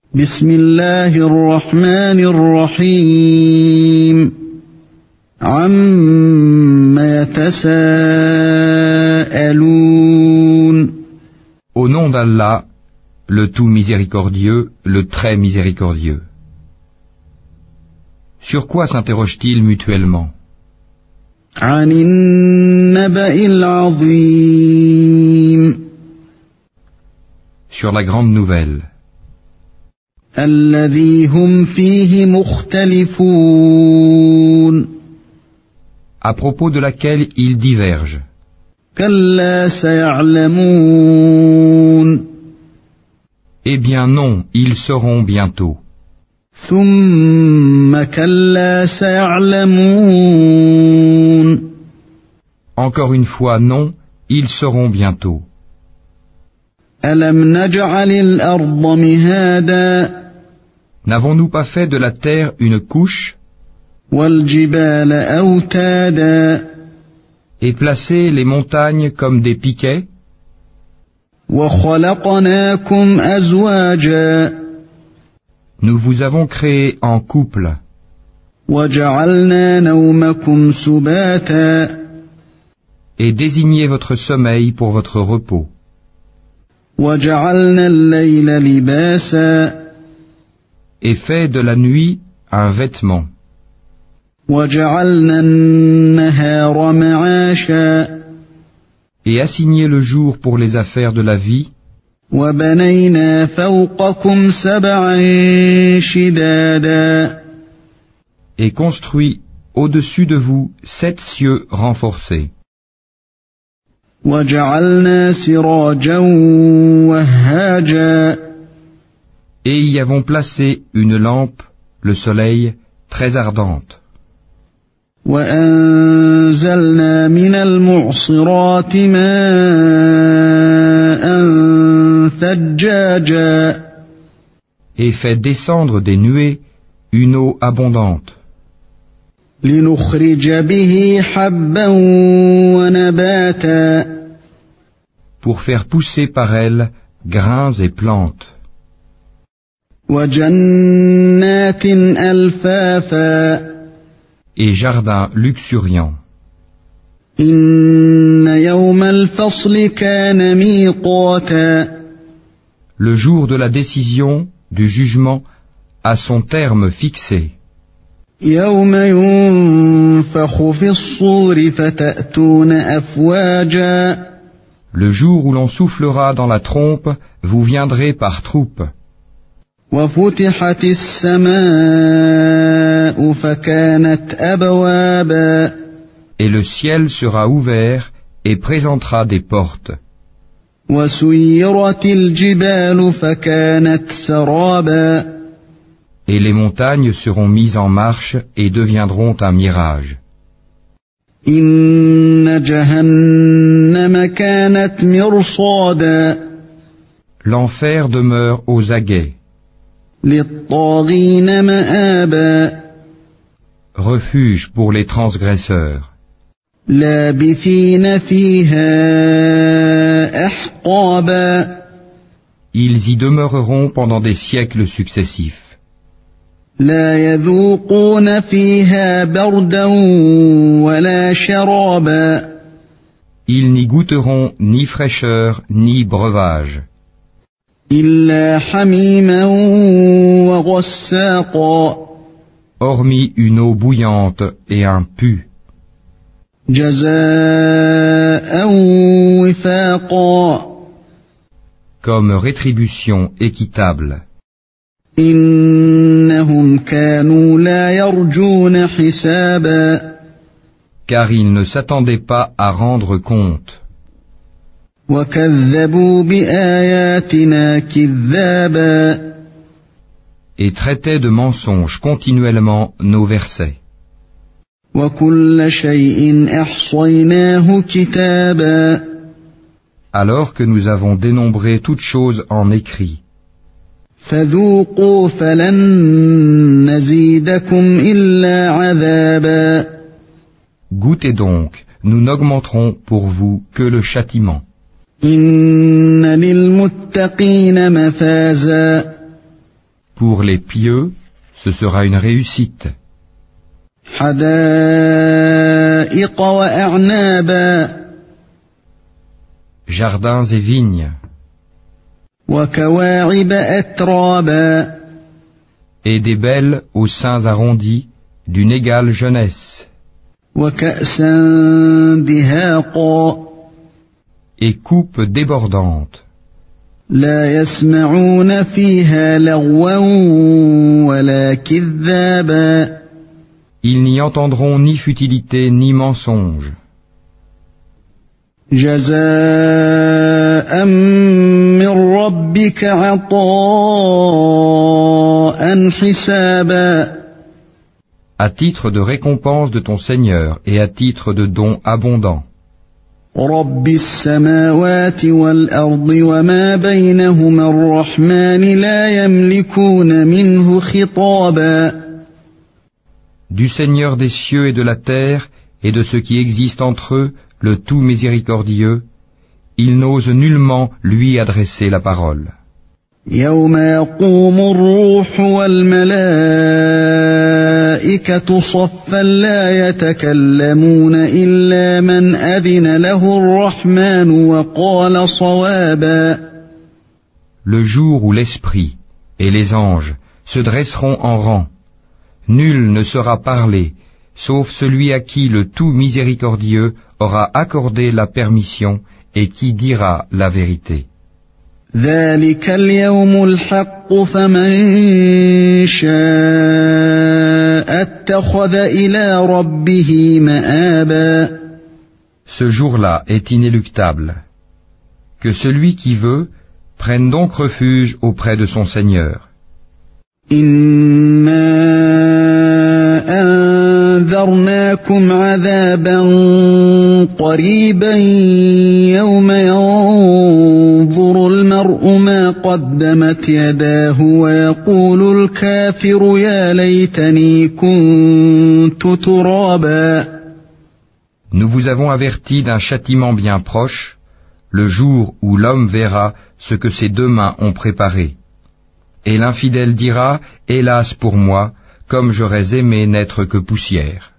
بسم الله الرحمن الرحيم عما يتساءلون Au nom d'Allah, le tout miséricordieux, le très miséricordieux. Sur quoi s'interrogent-ils mutuellement? عن النبأ العظيم Sur la grande nouvelle, الذي هم فيه مختلفون à propos de laquelle ils divergent. كلا سيعلمون Eh bien non, ils sauront bientôt. ثم كلا سيعلمون Encore une fois non, ils sauront bientôt. ألم نجعل الأرض مهادا N'avons-nous pas fait de la terre une couche والجبال أوتادا et placé les montagnes comme des piquets وخلقناكم أزواجا Nous vous avons créé en couple وجعلنا نومكم سباتا et désigné votre sommeil pour votre repos وجعلنا الليل لباسا et fait de la nuit un vêtement وجعلنا النهار معاشا et assigné le jour pour les affaires de la vie وبنينا فوقكم سبعا شدادا et construit au-dessus de vous 7 cieux renforcés وجعلنا سراجا وهاجا et y avons placé une lampe, le soleil, très ardente وأنزلنا من المعصرات ماء ثجاجا et fait descendre des nuées une eau abondante لنخرج به حبا ونباتا pour faire pousser par elle grains et plantes وجنات ألفافا et jardins luxuriants. إن يوم الفصل كان ميقاتا Le jour de la décision, du jugement, a son terme fixé. يوم ينفخ في الصور فتأتون أفواجا Le jour où l'on soufflera dans la trompe, vous viendrez par troupes. وفتحت السماء فكانت أبوابا Et le ciel sera ouvert et présentera des portes. وسيرت الجبال فكانت سرابا Et les montagnes seront mises en marche et deviendront un mirage. إن جهنم كانت مرصادا L'enfer demeure aux aguets. للطاغين مآبا Refuge pour les transgresseurs. لابثين فيها أحقابا Ils y demeureront pendant des siècles successifs. لا يذوقون فيها بردا ولا شرابا Ils n'y goûteront ni fraîcheur ni breuvage, إلا حميما وغساقا hormis une eau bouillante et un pu, جزاء وفاقا comme rétribution équitable. إنهم كانوا لا يرجون حسابا Car ils ne s'attendaient pas à rendre compte, وكذبوا بآياتنا كذابا et traitaient de mensonges continuellement nos versets. وكل شيء أحصيناه كتابا Alors que nous avons dénombré toutes choses en écrit. فذوقوا فلن نزيدكم إلا عذابا Goûtez donc, nous n'augmenterons pour vous que le châtiment. إن للمتقين مفازا Pour les pieux, ce sera une réussite. حدائق وأعنابا Jardins et vignes, وكواعب أترابا et des belles aux seins arrondis, d'une égale jeunesse, وكأسا دهاقا et coupes débordantes. لا يسمعون فيها لغوا ولا كذابا Ils n'y entendront ni futilité ni mensonge. جزاء من ربك عطاء حسابا À titre de récompense de ton Seigneur et à titre de don abondant. رب السماوات والأرض وما بينهما الرحمن لا يملكون منه خطابا Du Seigneur des cieux et de la terre et de ce qui existe entre eux, le tout miséricordieux, ils n'osent nullement lui adresser la parole. يوم يقوم الروح والملائكة صفا لا يتكلمون إلا من أذن له الرحمن وقال صوابا Le jour où l'Esprit et les anges se dresseront en rang, nul ne sera parlé, sauf celui à qui le tout miséricordieux aura accordé la permission et qui dira la vérité. ذلك اليوم الحق فمن شاء اتخذ إلى ربه مآبا Ce jour-là est inéluctable. Que celui qui veut prenne donc refuge auprès de son Seigneur. إنا أنذرناكم عذابا قريبا يوم ينظر المرء ما قدمت يداه ويقول الكافر يا ليتني كنت ترابا Nous vous avons averti d'un châtiment bien proche, le jour où l'homme verra ce que ses deux mains ont préparé. Et l'infidèle dira, hélas pour moi, comme j'aurais aimé n'être que poussière.